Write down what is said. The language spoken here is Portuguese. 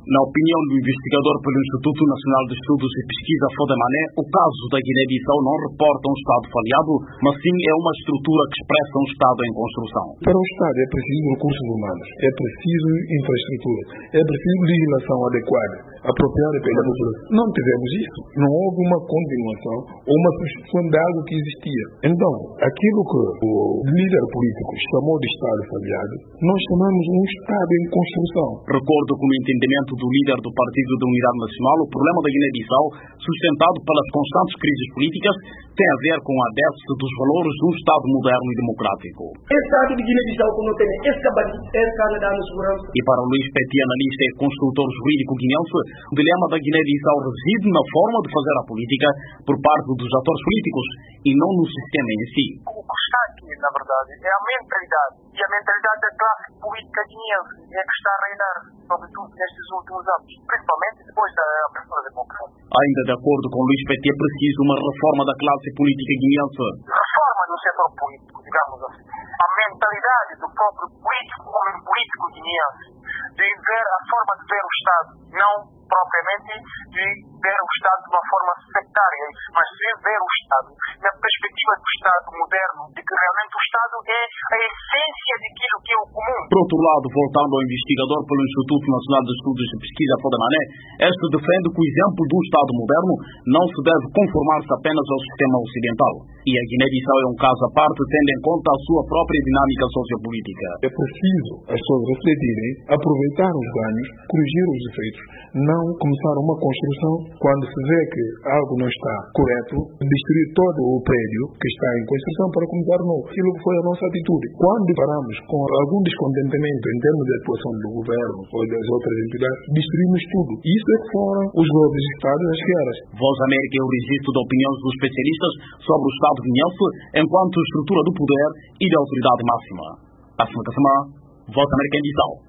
Na opinião do investigador pelo Instituto Nacional de Estudos e Pesquisa Fodemané, o caso da Guiné-Bissau não reporta um Estado falhado, mas sim é uma estrutura que expressa um Estado em construção. Para o Estado é preciso recursos humanos, é preciso infraestrutura, é preciso legislação adequada, apropriada pela população. Não tivemos isso. Não houve uma continuação ou uma substituição de algo que existia. Então, aquilo que o líder político chamou de Estado falhado, nós chamamos um Estado em construção. Recordo como entendimento do líder do Partido da Unidade Nacional, o problema da Guiné-Bissau, sustentado pelas constantes crises políticas, tem a ver com a déficit dos valores de um Estado moderno e democrático. Esse Estado de Guiné-Bissau, como tem esse cabadito, esse Canadá na segurança. E para Luís Petit, analista e consultor jurídico guineense, o dilema da Guiné-Bissau reside na forma de fazer a política por parte dos atores políticos e não no sistema em si. O que está aqui, na verdade, é a mentalidade. E a mentalidade da classe política guineense é que está a reinar, sobretudo nestes últimos anos, principalmente depois da abertura democrática. Ainda de acordo com Luís Petit, é preciso uma reforma da classe política guineense. Reforma no setor político, digamos assim. A mentalidade do próprio político, como político guineense, de ver a forma de ver o Estado, não propriamente de ver o Estado de uma forma sectária, mas de ver o Estado na perspectiva do Estado moderno, de que realmente o Estado é a essência daquilo que é o comum. Por outro lado, voltando ao investigador pelo Instituto Nacional de Estudos e Pesquisa Fodemané, este defende que o exemplo de um Estado moderno não se deve conformar-se apenas ao sistema ocidental. E a Guiné-Bissau é um caso à parte, tendo em conta a sua própria dinâmica sociopolítica. É preciso as pessoas refletirem, aproveitar os ganhos, corrigir os efeitos, não começar uma construção quando se vê que algo não está correto, destruir todo o prédio que está em construção para começar novo. Aquilo que foi a nossa atitude. Quando paramos com algum descontentamento em termos de atuação do governo ou das outras entidades, destruímos tudo. Isso é que foram os golpes de Estado e as guerras. Voz América é o registro de opiniões dos especialistas sobre o Estado guineense enquanto estrutura do poder e da autoridade máxima. Voz América em Bissau.